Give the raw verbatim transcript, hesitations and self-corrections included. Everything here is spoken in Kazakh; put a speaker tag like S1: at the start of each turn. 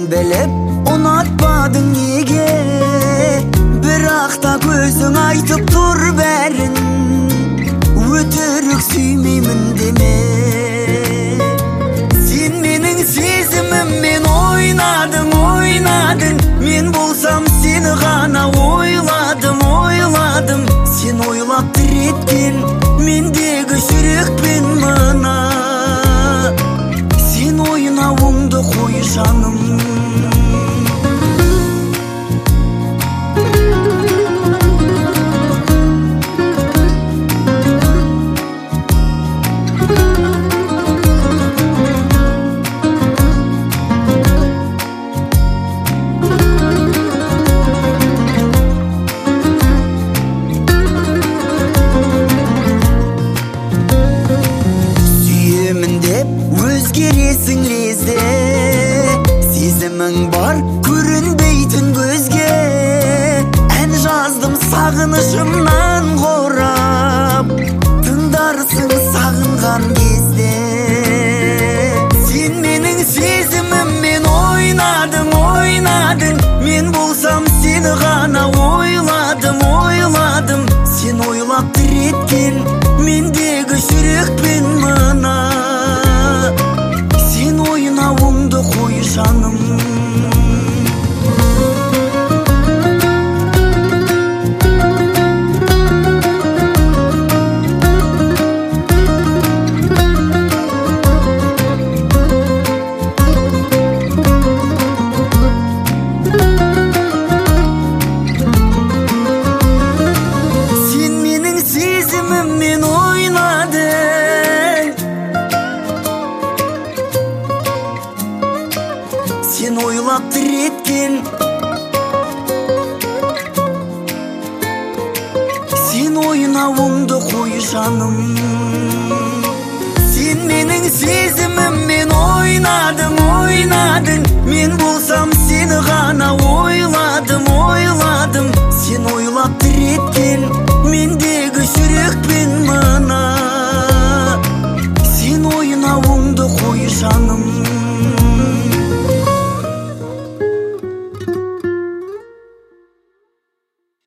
S1: белеп ұнатпадың неге, бірақ та көзің айтып тұр бәрін, өтірік сүймеймін деме. Сен менің сезіміммен ойнадың, ойнадың, мен болсам сені ғана ойладым, ойладым. Сен ойлап тіреткен мендегі жүрекпен мына, сен ойнауыңды қой жаным. Өзгересің лезде, сезімің бар көрінбейтін көзге. Ән жаздым сағынышымнан қорап, тыңдарсың сағынған кезде. Сен менің сезіміммен ойнадың, ойнадың, мен болсам сені ғана ойладым, ойладым. Сен ойлап тіреткен мендегі жүрекпен мына, сен ойнауыңды қой жаным. Сен менің сезіміммен ойнадың, сен ойлап тіреткен, сен ойнауыңды қой жаным. Сен менің сезіміммен ойнадың, ойнадың,